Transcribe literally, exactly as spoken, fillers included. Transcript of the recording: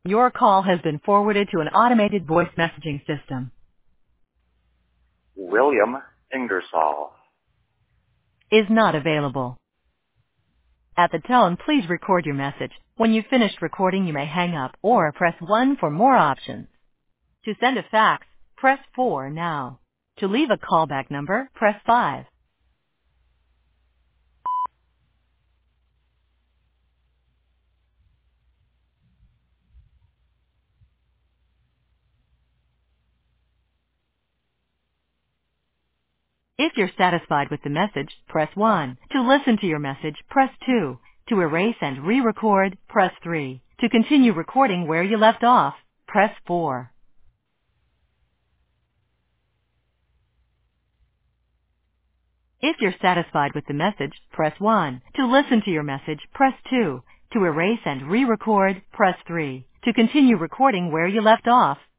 Your call has been forwarded to an automated voice messaging system. William Ingersoll Is not available. At the tone, please record your message. When you've finished recording, you may hang up or press one for more options. To send a fax, press four now. To leave a callback number, press five. If you're satisfied with the message, press one. To listen to your message, press two. To erase and re-record, press three. To continue recording where you left off, press four. If you're satisfied with the message, press one. To listen to your message, press two. To erase and re-record, press three. To continue recording where you left off,